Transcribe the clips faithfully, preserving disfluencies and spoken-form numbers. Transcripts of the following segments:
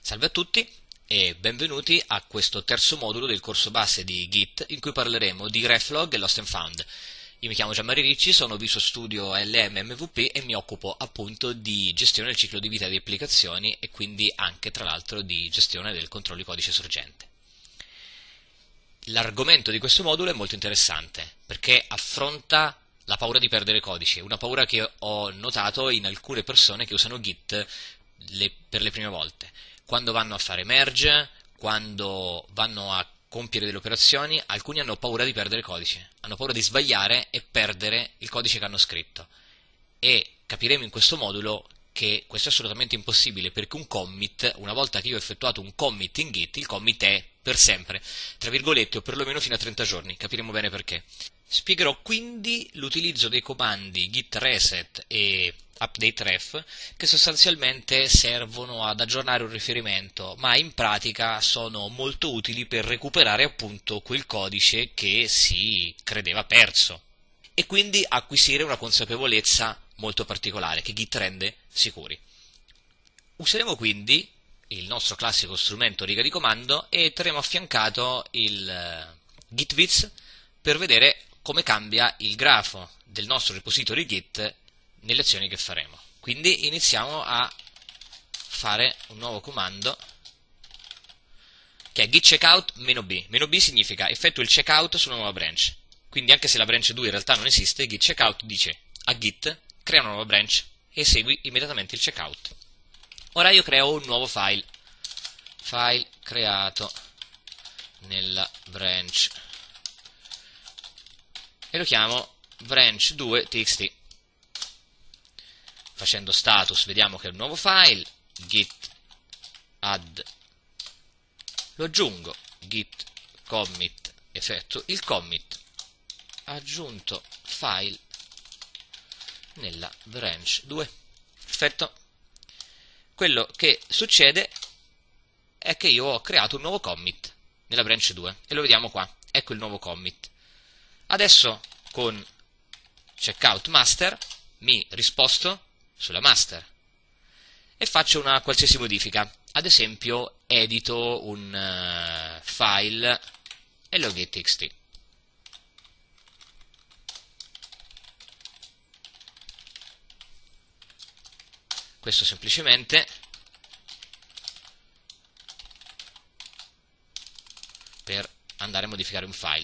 Salve a tutti e benvenuti a questo terzo modulo del corso base di Git in cui parleremo di Reflog e Lost and Found. Io mi chiamo Gianmaria Ricci, sono Visual Studio L M M V P e mi occupo appunto di gestione del ciclo di vita di applicazioni e quindi anche tra l'altro di gestione del controllo di codice sorgente. L'argomento di questo modulo è molto interessante perché affronta la paura di perdere codice, una paura che ho notato in alcune persone che usano Git le, per le prime volte. Quando vanno a fare merge, quando vanno a compiere delle operazioni, alcuni hanno paura di perdere codice, hanno paura di sbagliare e perdere il codice che hanno scritto. E capiremo in questo modulo che questo è assolutamente impossibile, perché un commit, una volta che io ho effettuato un commit in Git, il commit è per sempre, tra virgolette, o perlomeno fino a trenta giorni, capiremo bene perché. Spiegherò quindi l'utilizzo dei comandi git reset e update ref che sostanzialmente servono ad aggiornare un riferimento, ma in pratica sono molto utili per recuperare appunto quel codice che si credeva perso e quindi acquisire una consapevolezza molto particolare che Git rende sicuri. Useremo quindi il nostro classico strumento riga di comando e terremo affiancato il git viz per vedere come cambia il grafo del nostro repository Git nelle azioni che faremo. Quindi iniziamo a fare un nuovo comando che è git checkout -b. -b significa effettua il checkout su una nuova branch. Quindi anche se la branch due in realtà non esiste, git checkout dice a Git crea una nuova branch e esegui immediatamente il checkout. Ora io creo un nuovo file, file creato nella branch e lo chiamo branch due punto txt. Facendo status vediamo che è un nuovo file, git add, lo aggiungo, git commit, effettuo il commit, aggiunto file nella branch due. Perfetto. Quello che succede è che io ho creato un nuovo commit nella branch due e lo vediamo qua, ecco il nuovo commit. Adesso con checkout master mi risposto sulla master e faccio una qualsiasi modifica, ad esempio edito un uh, file hello.txt. Questo semplicemente per andare a modificare un file.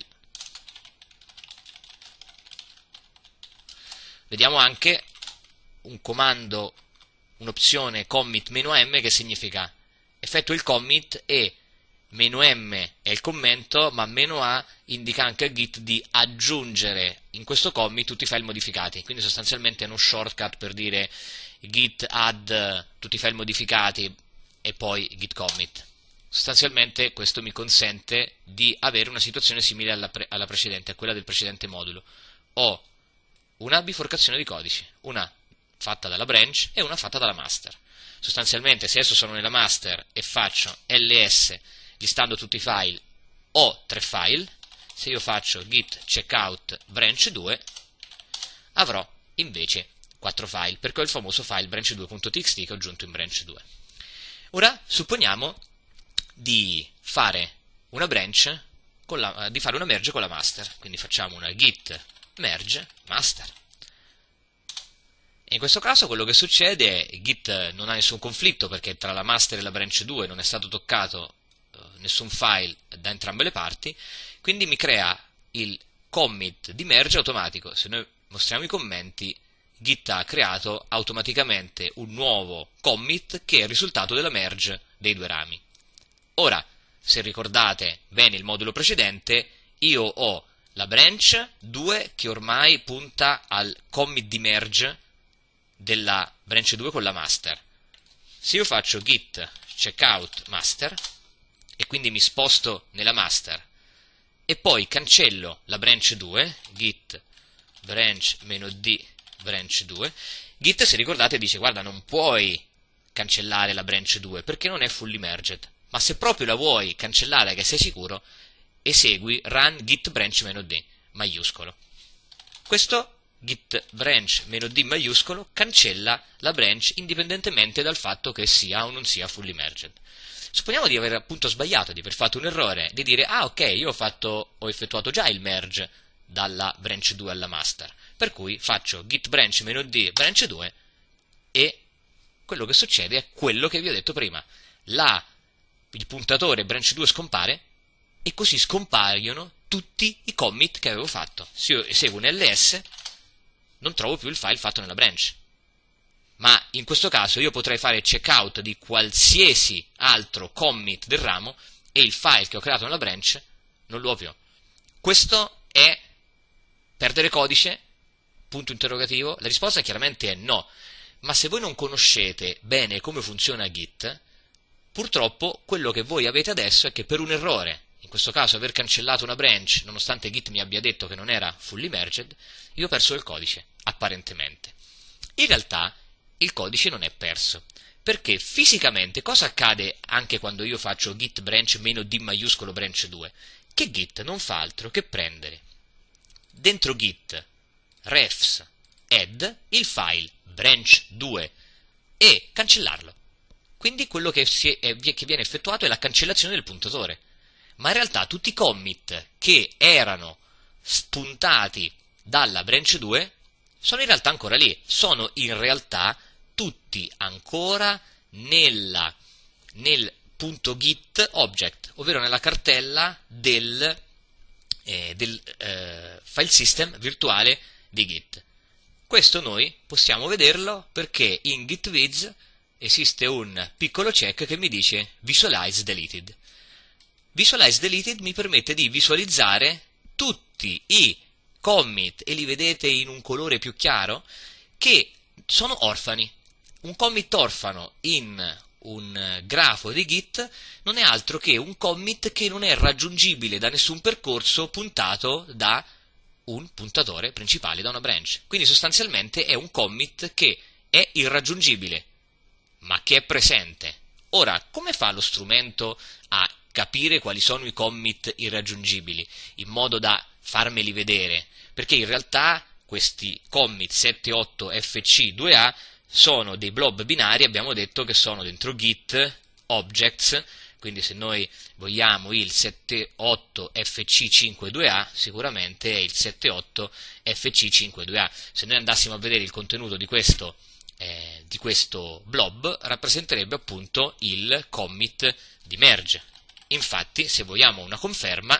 Vediamo anche un comando, un'opzione commit-m che significa effettua il commit e -m è il commento, ma -a indica anche a Git di aggiungere in questo commit tutti i file modificati, quindi sostanzialmente è uno shortcut per dire git add tutti i file modificati e poi git commit. Sostanzialmente questo mi consente di avere una situazione simile alla, pre alla precedente, a quella del precedente modulo. Ho una biforcazione di codici, una fatta dalla branch e una fatta dalla master. Sostanzialmente se adesso sono nella master e faccio ls listando tutti i file, ho tre file. Se io faccio git checkout branch due avrò invece quattro file, perché ho il famoso file branch due punto txt che ho aggiunto in branch due. Ora supponiamo di fare una branch con la, di fare una merge con la master, quindi facciamo una git merge master. E in questo caso quello che succede è che Git non ha nessun conflitto perché tra la master e la branch due non è stato toccato uh, nessun file da entrambe le parti, quindi mi crea il commit di merge automatico. Se noi mostriamo i commenti, Git ha creato automaticamente un nuovo commit che è il risultato della merge dei due rami. Ora, se ricordate bene il modulo precedente, io ho la branch due che ormai punta al commit di merge della branch due con la master. Se io faccio git checkout master e quindi mi sposto nella master e poi cancello la branch due, git branch-d branch due, Git, se ricordate, dice guarda, non puoi cancellare la branch due perché non è fully merged, ma se proprio la vuoi cancellare che sei sicuro, esegui run git branch-d maiuscolo. Questo git branch meno d maiuscolo cancella la branch indipendentemente dal fatto che sia o non sia fully merged. Supponiamo di aver appunto sbagliato, di aver fatto un errore, di dire ah ok, io ho, fatto, ho effettuato già il merge dalla branch due alla master, per cui faccio git branch meno d branch due e quello che succede è quello che vi ho detto prima. La, il puntatore branch due scompare e così scompaiono tutti i commit che avevo fatto. Se io eseguo un ls non trovo più il file fatto nella branch. Ma in questo caso io potrei fare checkout di qualsiasi altro commit del ramo e il file che ho creato nella branch non lo ho più. Questo è perdere codice? Punto interrogativo. La risposta chiaramente è no. Ma se voi non conoscete bene come funziona Git, purtroppo quello che voi avete adesso è che per un errore, in questo caso aver cancellato una branch, nonostante Git mi abbia detto che non era fully merged, io ho perso il codice, apparentemente. In realtà il codice non è perso, perché fisicamente cosa accade anche quando io faccio git branch meno d maiuscolo branch due? Che Git non fa altro che prendere dentro git refs add il file branch due e cancellarlo. Quindi quello che, si è, che viene effettuato è la cancellazione del puntatore. Ma in realtà tutti i commit che erano spuntati dalla branch due sono in realtà ancora lì, sono in realtà tutti ancora nella, nel punto git object, ovvero nella cartella del, eh, del eh, file system virtuale di Git. Questo noi possiamo vederlo perché in gitviz esiste un piccolo check che mi dice visualize deleted. Visualize deleted mi permette di visualizzare tutti i commit, e li vedete in un colore più chiaro, che sono orfani. Un commit orfano in un grafo di Git non è altro che un commit che non è raggiungibile da nessun percorso puntato da un puntatore principale, da una branch. Quindi sostanzialmente è un commit che è irraggiungibile, ma che è presente. Ora, come fa lo strumento a capire quali sono i commit irraggiungibili, in modo da farmeli vedere? Perché in realtà questi commit sette otto F C due A sono dei blob binari, abbiamo detto che sono dentro git objects, quindi se noi vogliamo il sette otto F C cinque due A, sicuramente è il sette otto F C cinque due A. Se noi andassimo a vedere il contenuto di questo, eh, di questo blob, rappresenterebbe appunto il commit di merge. Infatti, se vogliamo una conferma,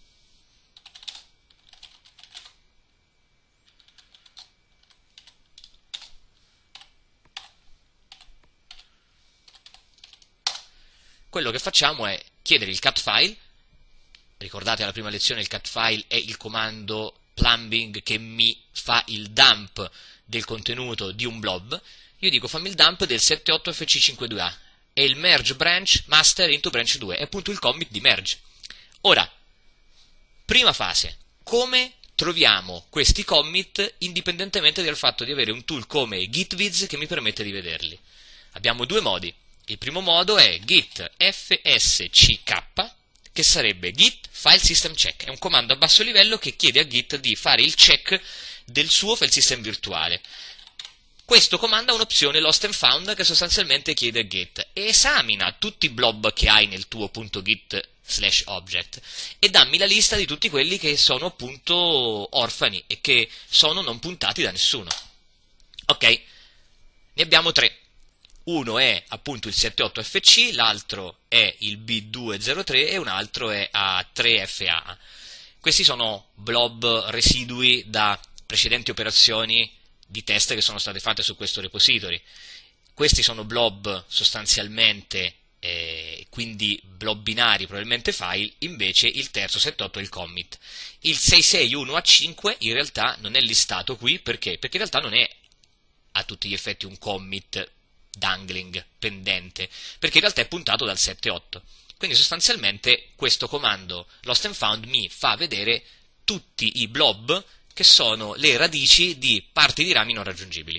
quello che facciamo è chiedere il cat file. Ricordate alla prima lezione il cat file è il comando plumbing che mi fa il dump del contenuto di un blob. Io dico fammi il dump del sette otto F C cinque due A e il merge branch master into branch due, è appunto il commit di merge. Ora, prima fase, come troviamo questi commit indipendentemente dal fatto di avere un tool come gitviz che mi permette di vederli? Abbiamo due modi. Il primo modo è git fsck, che sarebbe git file system check, è un comando a basso livello che chiede a Git di fare il check del suo file system virtuale. Questo comando ha un'opzione lost and found che sostanzialmente chiede a Git esamina tutti i blob che hai nel tuo .git slash object e dammi la lista di tutti quelli che sono appunto orfani e che sono non puntati da nessuno. Ok, ne abbiamo tre. Uno è appunto il sette otto F C, l'altro è il B due zero tre e un altro è A tre F A. Questi sono blob residui da precedenti operazioni di test che sono state fatte su questo repository. Questi sono blob sostanzialmente, eh, quindi blob binari, probabilmente file, invece il terzo sette otto è il commit. Il sei sei uno A cinque in realtà non è listato qui, perché? Perché in realtà non è a tutti gli effetti un commit dangling, pendente, perché in realtà è puntato dal sette otto. Quindi sostanzialmente questo comando lost and found mi fa vedere tutti i blob che sono le radici di parti di rami non raggiungibili.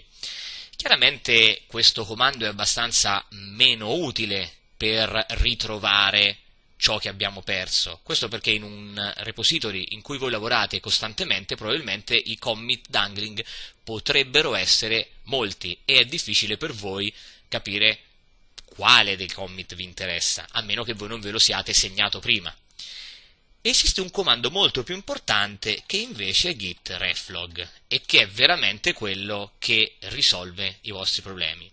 Chiaramente questo comando è abbastanza meno utile per ritrovare ciò che abbiamo perso. Questo perché in un repository in cui voi lavorate costantemente, probabilmente i commit dangling potrebbero essere molti e è difficile per voi capire quale dei commit vi interessa, a meno che voi non ve lo siate segnato prima. Esiste un comando molto più importante che invece è git reflog e che è veramente quello che risolve i vostri problemi.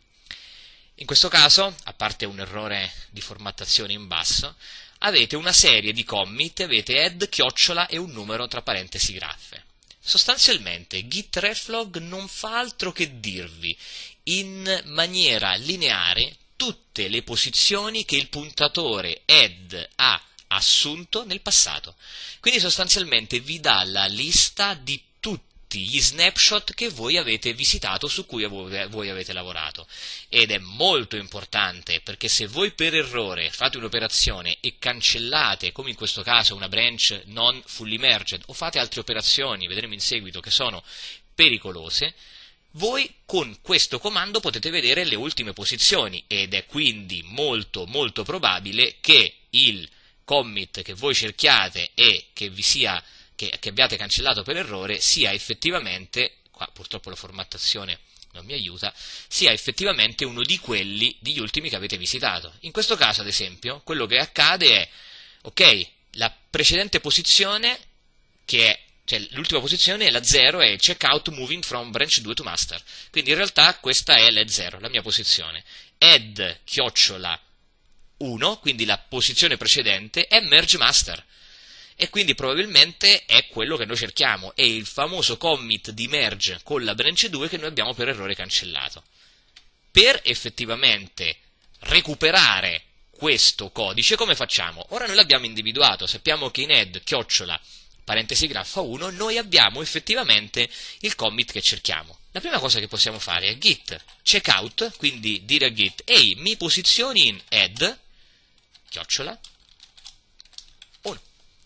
In questo caso, a parte un errore di formattazione in basso, avete una serie di commit, avete add, chiocciola e un numero tra parentesi graffe. Sostanzialmente git reflog non fa altro che dirvi in maniera lineare tutte le posizioni che il puntatore add ha assunto nel passato. Quindi sostanzialmente vi dà la lista di tutti gli snapshot che voi avete visitato, su cui voi avete lavorato. Ed è molto importante, perché se voi per errore fate un'operazione e cancellate, come in questo caso, una branch non fully merged, o fate altre operazioni, vedremo in seguito, che sono pericolose, voi con questo comando potete vedere le ultime posizioni, ed è quindi molto molto probabile che il commit che voi cerchiate e che vi sia che, che abbiate cancellato per errore sia effettivamente, qua purtroppo la formattazione non mi aiuta, sia effettivamente uno di quelli degli ultimi che avete visitato. In questo caso, ad esempio, quello che accade è, ok, la precedente posizione, che è, cioè l'ultima posizione è la zero, è il checkout moving from branch due to master, quindi in realtà questa è l'ed zero, la mia posizione. Add chiocciola uno, quindi la posizione precedente, è merge master, e quindi probabilmente è quello che noi cerchiamo, è il famoso commit di merge con la branch due che noi abbiamo per errore cancellato. Per effettivamente recuperare questo codice come facciamo? Ora noi l'abbiamo individuato, sappiamo che in add chiocciola parentesi graffa uno noi abbiamo effettivamente il commit che cerchiamo. La prima cosa che possiamo fare è git checkout, quindi dire a git ehi, mi posizioni in add chiocciola uno.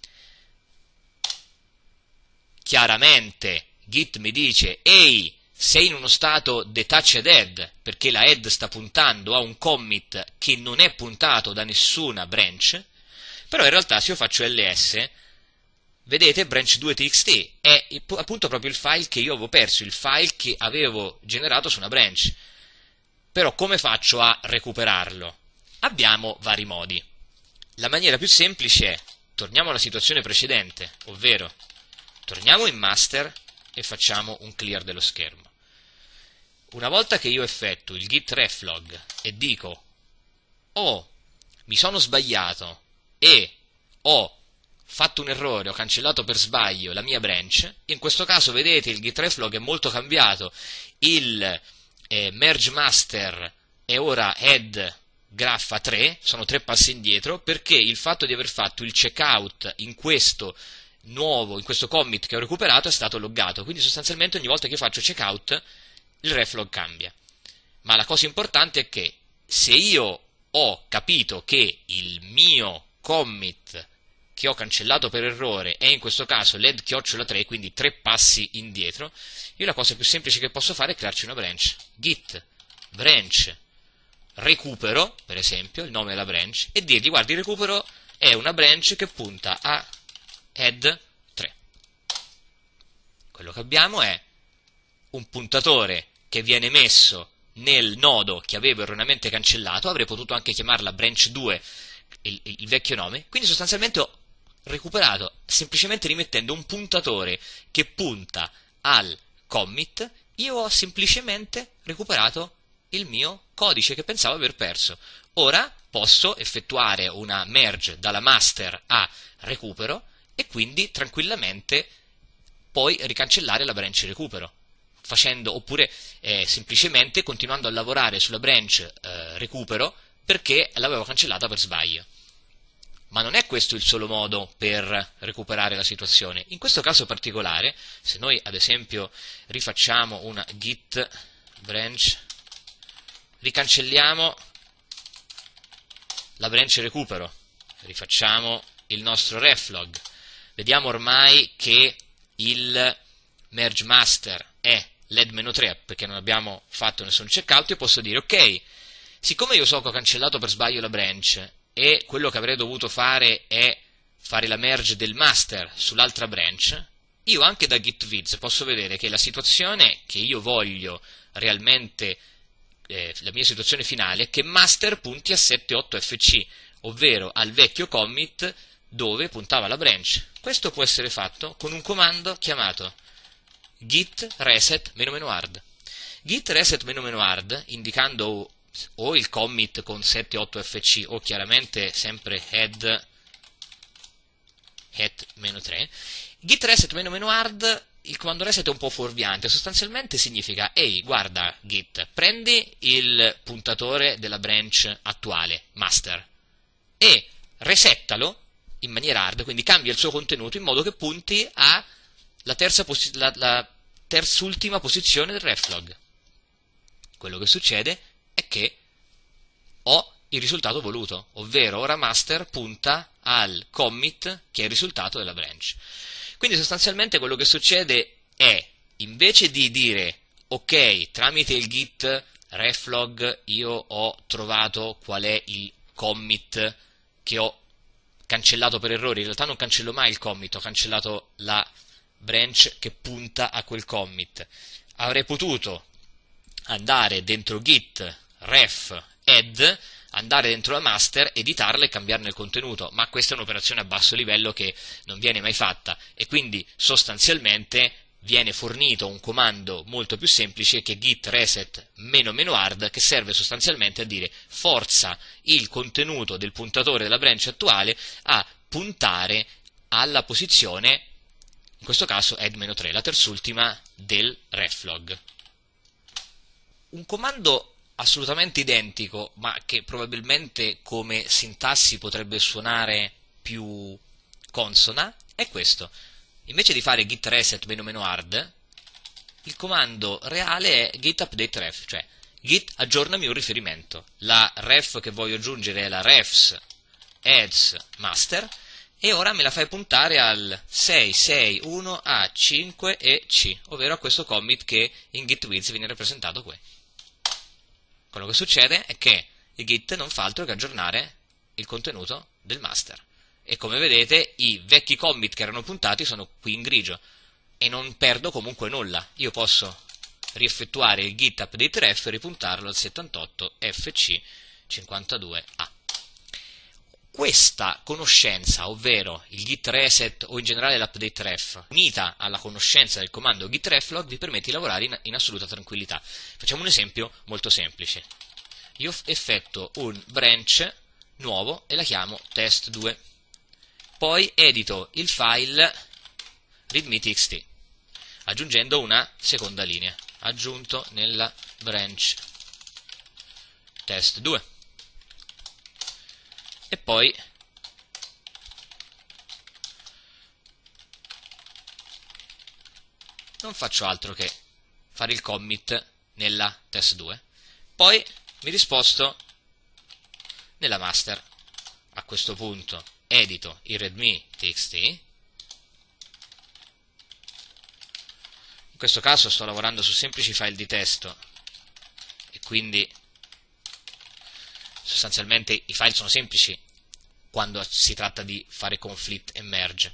Chiaramente git mi dice ehi, sei in uno stato detached add, perché la add sta puntando a un commit che non è puntato da nessuna branch, però in realtà se io faccio ls, vedete branch due punto txt è appunto proprio il file che io avevo perso, il file che avevo generato su una branch. Però come faccio a recuperarlo? Abbiamo vari modi. La maniera più semplice è, torniamo alla situazione precedente, ovvero torniamo in master e facciamo un clear dello schermo. Una volta che io effettuo il git reflog e dico oh, mi sono sbagliato e ho fatto un errore, ho cancellato per sbaglio la mia branch, in questo caso vedete il git reflog è molto cambiato, il eh, merge master è ora add graffa tre, sono tre passi indietro, perché il fatto di aver fatto il checkout in questo nuovo, in questo commit che ho recuperato è stato loggato, quindi sostanzialmente ogni volta che faccio checkout il reflog cambia. Ma la cosa importante è che se io ho capito che il mio commit che ho cancellato per errore è in questo caso l'add chiocciola tre, quindi tre passi indietro, io la cosa più semplice che posso fare è crearci una branch, git branch recupero, per esempio, il nome della branch, e dirgli guardi, il recupero è una branch che punta a add tre. Quello che abbiamo è un puntatore che viene messo nel nodo che avevo erroneamente cancellato, avrei potuto anche chiamarla branch due, il, il vecchio nome, quindi sostanzialmente ho recuperato semplicemente rimettendo un puntatore che punta al commit, io ho semplicemente recuperato il mio codice che pensavo aver perso. Ora posso effettuare una merge dalla master a recupero e quindi tranquillamente poi ricancellare la branch recupero, facendo, oppure eh, semplicemente continuando a lavorare sulla branch eh, recupero perché l'avevo cancellata per sbaglio. Ma non è questo il solo modo per recuperare la situazione. In questo caso particolare, se noi ad esempio rifacciamo una git branch, ricancelliamo la branch recupero, rifacciamo il nostro reflog, vediamo ormai che il merge master è l'add tre perché non abbiamo fatto nessun checkout, io posso dire ok, siccome io so che ho cancellato per sbaglio la branch e quello che avrei dovuto fare è fare la merge del master sull'altra branch, io anche da git viz posso vedere che la situazione che io voglio realmente, eh, la mia situazione finale, è che master punti a sette otto F C, ovvero al vecchio commit dove puntava la branch. Questo può essere fatto con un comando chiamato git reset -hard. Git reset -hard, indicando o il commit con sette otto F C o chiaramente sempre head het meno tre. Git reset -hard, il comando reset è un po' fuorviante, sostanzialmente significa: ehi, guarda git, prendi il puntatore della branch attuale, master, e resettalo in maniera hard, quindi cambia il suo contenuto in modo che punti alla terza posi- la, la terzultima posizione del reflog. Quello che succede è che ho il risultato voluto, ovvero ora master punta al commit che è il risultato della branch. Quindi sostanzialmente quello che succede è, invece di dire ok, tramite il git reflog io ho trovato qual è il commit che ho cancellato per errore, in realtà non cancello mai il commit, ho cancellato la branch che punta a quel commit. Avrei potuto andare dentro git ref add, andare dentro la master, editarla e cambiarne il contenuto, ma questa è un'operazione a basso livello che non viene mai fatta, e quindi sostanzialmente viene fornito un comando molto più semplice che è git reset -hard, che serve sostanzialmente a dire forza il contenuto del puntatore della branch attuale a puntare alla posizione, in questo caso add meno tre, la terzultima del reflog. Un comando assolutamente identico, ma che probabilmente come sintassi potrebbe suonare più consona, è questo. Invece di fare git reset -hard, il comando reale è git update ref, cioè git aggiornami un riferimento. La ref che voglio aggiungere è la refs adds master, e ora me la fai puntare al sei sei uno A cinque e C, ovvero a questo commit che in git viz viene rappresentato qui. Quello che succede è che il git non fa altro che aggiornare il contenuto del master, e come vedete i vecchi commit che erano puntati sono qui in grigio e non perdo comunque nulla. Io posso rieffettuare il git update ref e ripuntarlo al settantotto F C cinquantadue A. Questa conoscenza, ovvero il git reset o in generale l'update ref, unita alla conoscenza del comando git reflog, vi permette di lavorare in, in assoluta tranquillità. Facciamo un esempio molto semplice. Io effettuo un branch nuovo e la chiamo test due. Poi edito il file readme.txt, aggiungendo una seconda linea, aggiunto nella branch test due. E poi non faccio altro che fare il commit nella test due. Poi mi risposto nella master. A questo punto edito il readme.txt. In questo caso sto lavorando su semplici file di testo e quindi sostanzialmente i file sono semplici quando si tratta di fare conflict e merge,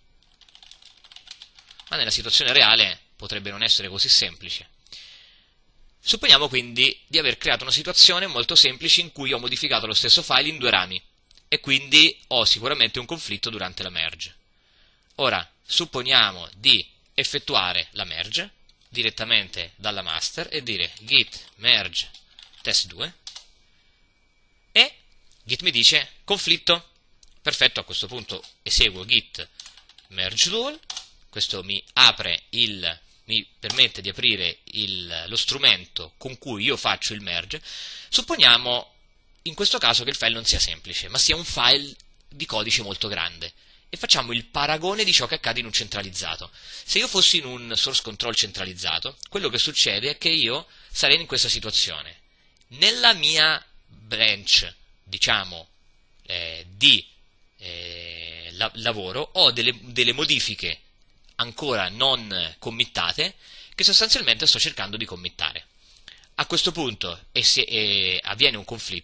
ma nella situazione reale potrebbe non essere così semplice. Supponiamo quindi di aver creato una situazione molto semplice in cui ho modificato lo stesso file in due rami e quindi ho sicuramente un conflitto durante la merge. Ora supponiamo di effettuare la merge direttamente dalla master e dire git merge test due, e git mi dice conflitto. Perfetto, a questo punto eseguo git merge dual, questo mi apre il mi permette di aprire il, lo strumento con cui io faccio il merge. Supponiamo in questo caso che il file non sia semplice, ma sia un file di codice molto grande, e facciamo il paragone di ciò che accade in un centralizzato. Se io fossi in un source control centralizzato, quello che succede è che io sarei in questa situazione. Nella mia branch, diciamo, eh, di eh, la, lavoro, ho delle, delle modifiche ancora non committate che sostanzialmente sto cercando di committare. A questo punto e se, e avviene un conflitto,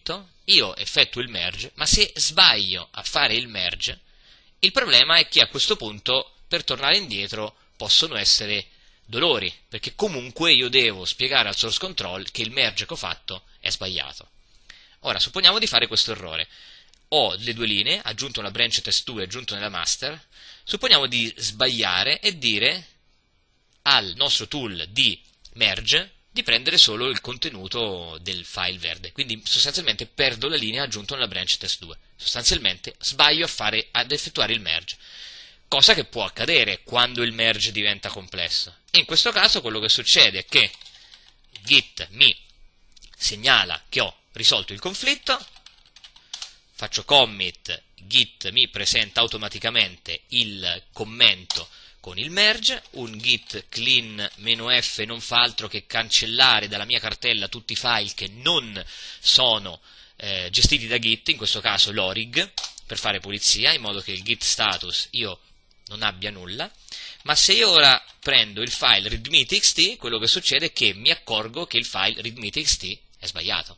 io effettuo il merge, ma se sbaglio a fare il merge, il problema è che a questo punto, per tornare indietro, possono essere dolori, perché comunque io devo spiegare al source control che il merge che ho fatto è sbagliato. Ora, supponiamo di fare questo errore. Ho le due linee, aggiunto una branch test due aggiunto nella master, supponiamo di sbagliare e dire al nostro tool di merge di prendere solo il contenuto del file verde, quindi sostanzialmente perdo la linea aggiunta nella branch test due, sostanzialmente sbaglio a fare, ad effettuare il merge, cosa che può accadere quando il merge diventa complesso. E in questo caso quello che succede è che Git mi segnala che ho risolto il conflitto, faccio commit, Git mi presenta automaticamente il commento con il merge, un git clean -f non fa altro che cancellare dalla mia cartella tutti i file che non sono eh, gestiti da Git, in questo caso l'orig, per fare pulizia, in modo che il git status io non abbia nulla. Ma se io ora prendo il file readme.txt, quello che succede è che mi accorgo che il file readme.txt è sbagliato.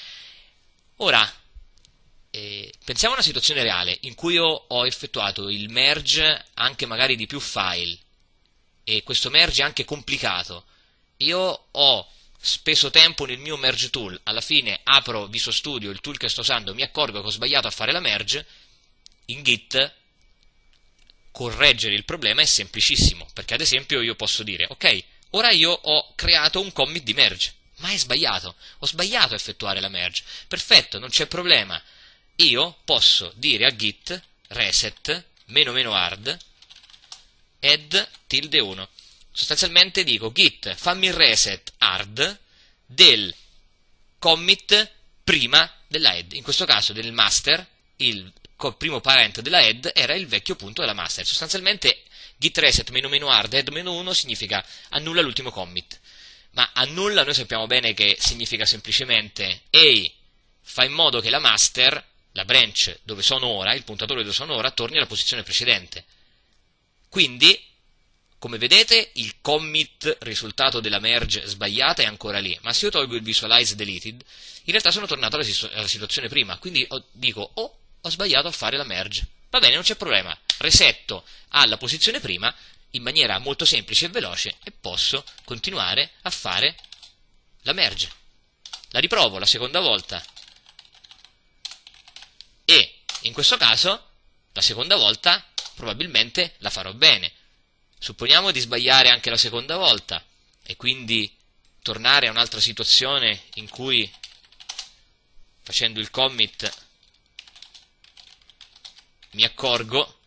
Ora, Eh, pensiamo a una situazione reale in cui io ho effettuato il merge anche magari di più file e questo merge è anche complicato. Io ho speso tempo nel mio merge tool, alla fine apro Visual Studio, il tool che sto usando, mi accorgo che ho sbagliato a fare la merge. In Git correggere il problema è semplicissimo, perché ad esempio io posso dire ok, ora io ho creato un commit di merge, ma è sbagliato, ho sbagliato a effettuare la merge. Perfetto, non c'è problema. Io posso dire a Git reset meno meno hard add tilde uno. Sostanzialmente dico Git fammi il reset hard del commit prima della head. In questo caso del master, il primo parent della head era il vecchio punto della master. Sostanzialmente git reset meno meno hard add meno uno significa annulla l'ultimo commit. Ma annulla noi sappiamo bene che significa semplicemente ehi, fa in modo che la master, la branch dove sono ora, il puntatore dove sono ora, torni alla posizione precedente. Quindi, come vedete, il commit risultato della merge sbagliata è ancora lì, ma se io tolgo il visualize deleted, in realtà sono tornato alla, alla situazione prima, quindi ho, dico, oh, ho sbagliato a fare la merge. Va bene, non c'è problema, resetto alla posizione prima in maniera molto semplice e veloce e posso continuare a fare la merge. La riprovo la seconda volta. E in questo caso, la seconda volta, probabilmente la farò bene. Supponiamo di sbagliare anche la seconda volta e quindi tornare a un'altra situazione in cui, facendo il commit, mi accorgo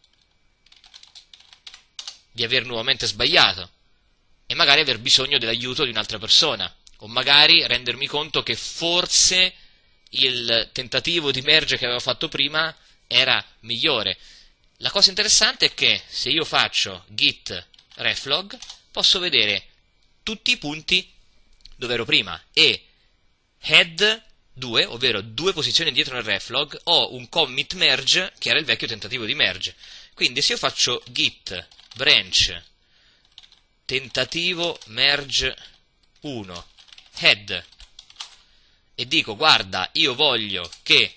di aver nuovamente sbagliato e magari aver bisogno dell'aiuto di un'altra persona, o magari rendermi conto che forse il tentativo di merge che avevo fatto prima era migliore. La cosa interessante è che se io faccio git reflog posso vedere tutti i punti dove ero prima e head due, ovvero due posizioni indietro nel reflog, ho un commit merge che era il vecchio tentativo di merge. Quindi se io faccio git branch tentativo merge uno head e dico guarda, io voglio che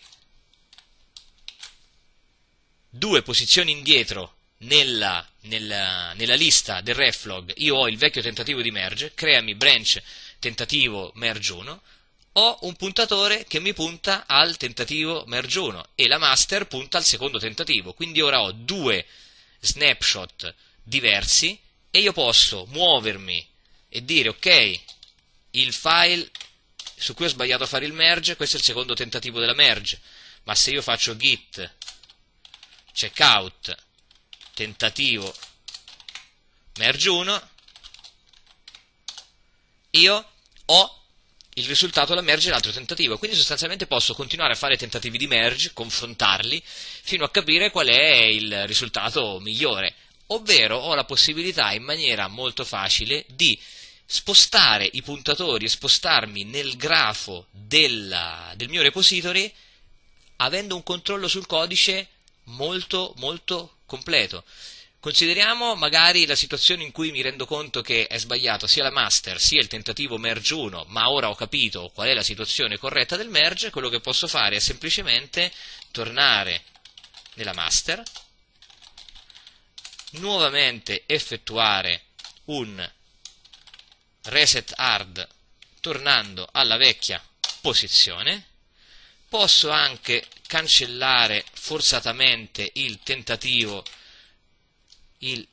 due posizioni indietro nella, nella, nella lista del reflog io ho il vecchio tentativo di merge, creami branch tentativo merge uno, ho un puntatore che mi punta al tentativo merge uno e la master punta al secondo tentativo, quindi ora ho due snapshot diversi e io posso muovermi e dire ok, il file su cui ho sbagliato a fare il merge, questo è il secondo tentativo della merge, ma se io faccio git checkout tentativo merge uno, io ho il risultato della merge dell'altro tentativo, quindi sostanzialmente posso continuare a fare tentativi di merge, confrontarli, fino a capire qual è il risultato migliore, ovvero ho la possibilità in maniera molto facile di spostare i puntatori e spostarmi nel grafo della, del mio repository avendo un controllo sul codice molto molto completo. Consideriamo magari la situazione in cui mi rendo conto che è sbagliato sia la master sia il tentativo merge uno, ma ora ho capito qual è la situazione corretta del merge. Quello che posso fare è semplicemente tornare nella master, nuovamente effettuare un reset hard tornando alla vecchia posizione. Posso anche cancellare forzatamente il tentativo il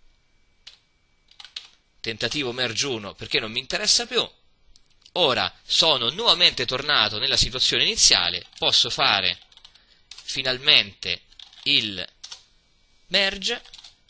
tentativo merge uno perché non mi interessa più. Ora sono nuovamente tornato nella situazione iniziale, posso fare finalmente il merge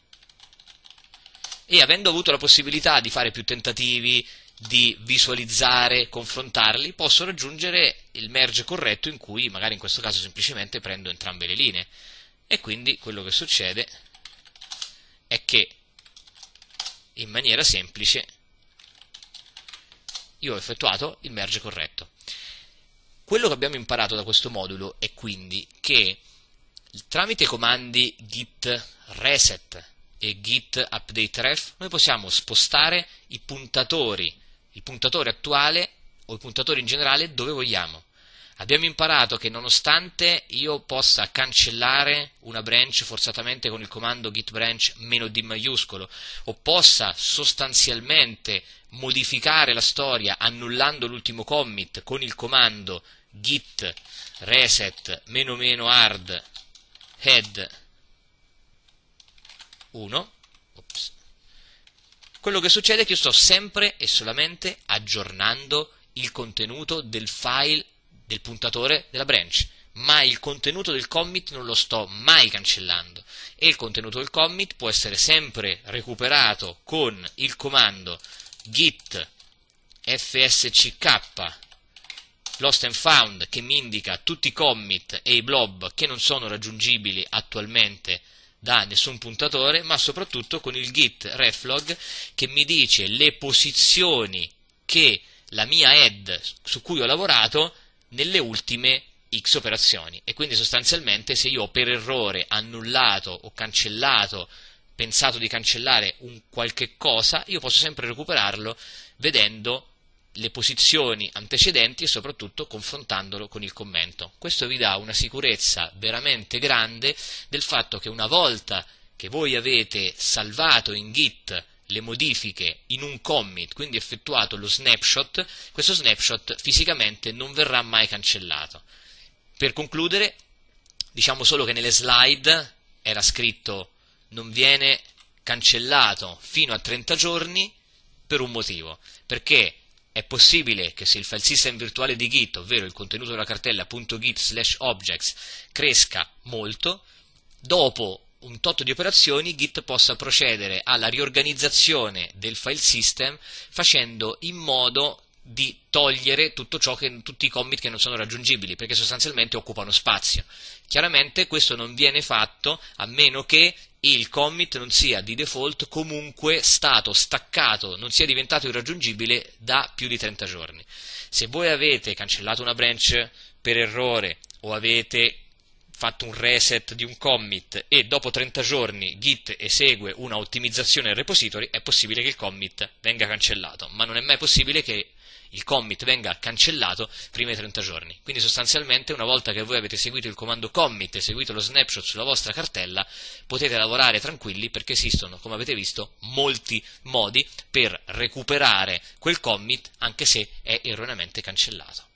e, avendo avuto la possibilità di fare più tentativi, di visualizzare, confrontarli, posso raggiungere il merge corretto, in cui magari in questo caso semplicemente prendo entrambe le linee. E quindi quello che succede è che in maniera semplice io ho effettuato il merge corretto. Quello che abbiamo imparato da questo modulo è quindi che tramite i comandi git reset e git update ref noi possiamo spostare i puntatori, il puntatore attuale o i puntatori in generale dove vogliamo. Abbiamo imparato che nonostante io possa cancellare una branch forzatamente con il comando git branch -d maiuscolo, o possa sostanzialmente modificare la storia annullando l'ultimo commit con il comando git reset meno meno hard head uno, ops. Quello che succede è che io sto sempre e solamente aggiornando il contenuto del file del puntatore della branch, ma il contenuto del commit non lo sto mai cancellando, e il contenuto del commit può essere sempre recuperato con il comando git fsck lost and found, che mi indica tutti i commit e i blob che non sono raggiungibili attualmente da nessun puntatore, ma soprattutto con il git reflog, che mi dice le posizioni che la mia head su cui ho lavorato nelle ultime X operazioni. E quindi sostanzialmente, se io ho per errore annullato o cancellato, pensato di cancellare un qualche cosa, io posso sempre recuperarlo vedendo le posizioni antecedenti e soprattutto confrontandolo con il commento. Questo vi dà una sicurezza veramente grande del fatto che una volta che voi avete salvato in Git le modifiche in un commit, quindi effettuato lo snapshot, questo snapshot fisicamente non verrà mai cancellato. Per concludere, diciamo solo che nelle slide era scritto non viene cancellato fino a trenta giorni per un motivo, perché è possibile che se il file system virtuale di Git, ovvero il contenuto della cartella .git slash objects, cresca molto, dopo un tot di operazioni Git possa procedere alla riorganizzazione del file system facendo in modo di togliere tutto ciò che, tutti i commit che non sono raggiungibili, perché sostanzialmente occupano spazio. Chiaramente questo non viene fatto a meno che il commit non sia di default comunque stato staccato, non sia diventato irraggiungibile da più di trenta giorni. Se voi avete cancellato una branch per errore o avete fatto un reset di un commit e dopo trenta giorni Git esegue una ottimizzazione del repository, è possibile che il commit venga cancellato, ma non è mai possibile che il commit venga cancellato prima di trenta giorni. Quindi sostanzialmente, una volta che voi avete eseguito il comando commit, eseguito lo snapshot sulla vostra cartella, potete lavorare tranquilli, perché esistono, come avete visto, molti modi per recuperare quel commit anche se è erroneamente cancellato.